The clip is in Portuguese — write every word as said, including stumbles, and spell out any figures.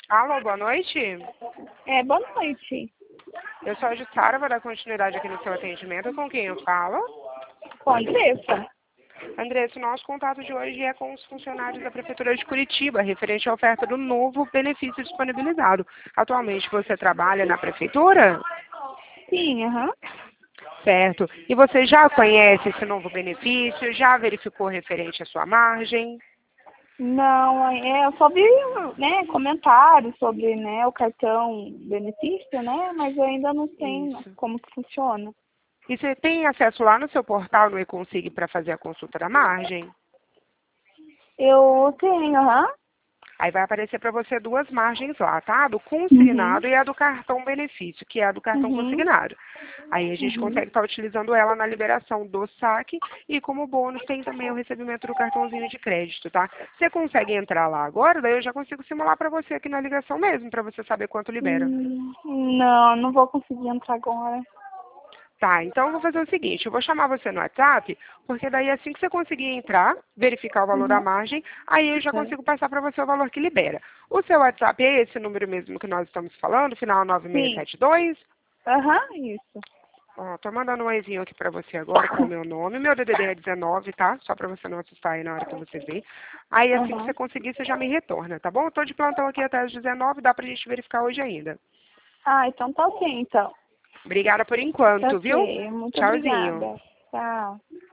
Alô, boa noite. É, boa noite. Eu sou a Jussara, vou dar continuidade aqui no seu atendimento. Com quem eu falo? Com a Andressa. Andressa, o nosso contato de hoje é com os funcionários da Prefeitura de Curitiba, referente à oferta do novo benefício disponibilizado. Atualmente você trabalha na Prefeitura? Sim, aham. Certo. E você já conhece esse novo benefício? Já verificou referente à sua margem? Não, é, eu só vi, né, comentários sobre, né, o cartão benefício, né, mas eu ainda não sei Isso. como que funciona. E você tem acesso lá no seu portal no E-Consig para fazer a consulta da margem? Eu tenho, aham. Aí vai aparecer para você duas margens lá, tá? A do Uhum. consignado e a do cartão benefício, que é a do cartão Uhum. consignado. Aí a gente Uhum. consegue estar utilizando ela na liberação do saque e como bônus tem também o recebimento do cartãozinho de crédito, tá? Você consegue entrar lá agora, daí eu já consigo simular para você aqui na ligação mesmo, para você saber quanto libera. Hum, Não, não vou conseguir entrar agora. Tá, então eu vou fazer o seguinte, eu vou chamar você no WhatsApp, porque daí assim que você conseguir entrar, verificar o valor da Uhum. margem, aí eu já É. consigo passar para você o valor que libera. O seu WhatsApp é esse número mesmo que nós estamos falando, final nove seis Sim. sete dois? Aham, isso. Ó, tô mandando um oizinho aqui para você agora com o meu nome, meu D D D é dezenove, tá? Só para você não assustar aí na hora que você ver. Aí assim que Aham. você conseguir, você já me retorna, tá bom? Eu tô de plantão aqui até as dezenove, dá pra gente verificar hoje ainda. Ah, então tá ok, então. Obrigada por Tá enquanto, viu? ok, muito Tchauzinho. obrigada. Tchau.